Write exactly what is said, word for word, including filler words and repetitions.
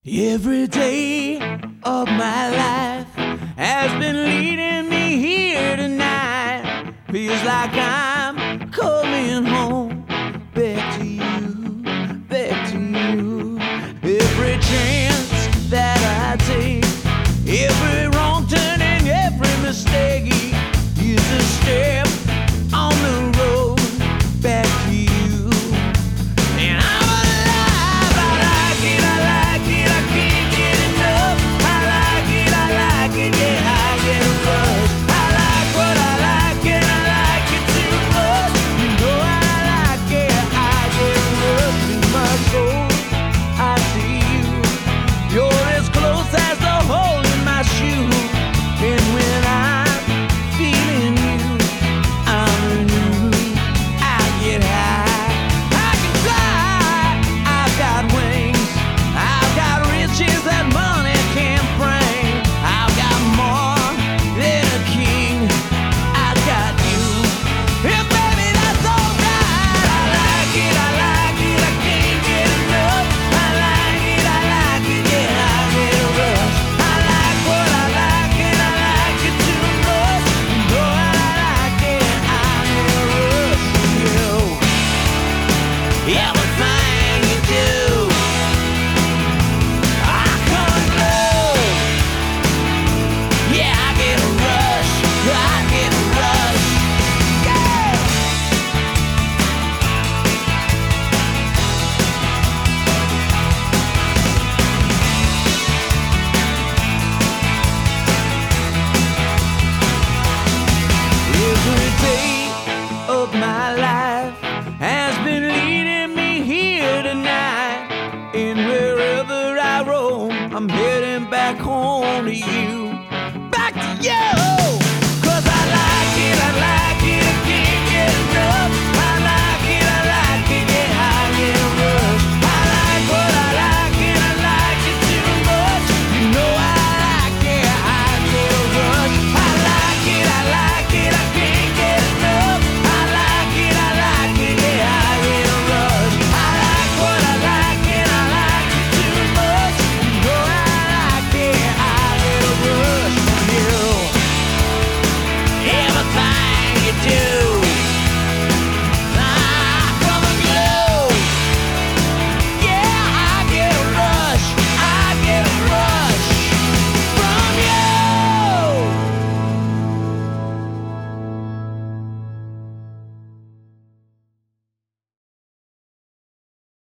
Every day of my life has been leading me here tonight. Feels like I'm coming home, back to you, back to you. Every chance that I take, every wrong turn and every mistake is a step on the road back to you. And I'm alive, I like it, I like it, I can't get enough. I like it, I like it, yeah, I get a rush. I like what I like and I like it too much. You know I like it, I get a rush in my soul. I see you, you're as close as the hole in my shoe. And when I'm feeling you, I'm renewed, I get high, I can fly, I've got wings, I've got riches that money can't bring. I've got more than a king, I've got you, and baby that's alright. I like it, I like it, I can't get enough. I like it, I like it, yeah, I get a rush. I like what I like and I like it too much. You know I like it, I get a rush from you. Everything you do, I come unglued. Yeah, I get a rush, I get a rush. Yeah. Every day of my life has been leading me here tonight. And wherever I roam, I'm heading back home to you, back to you.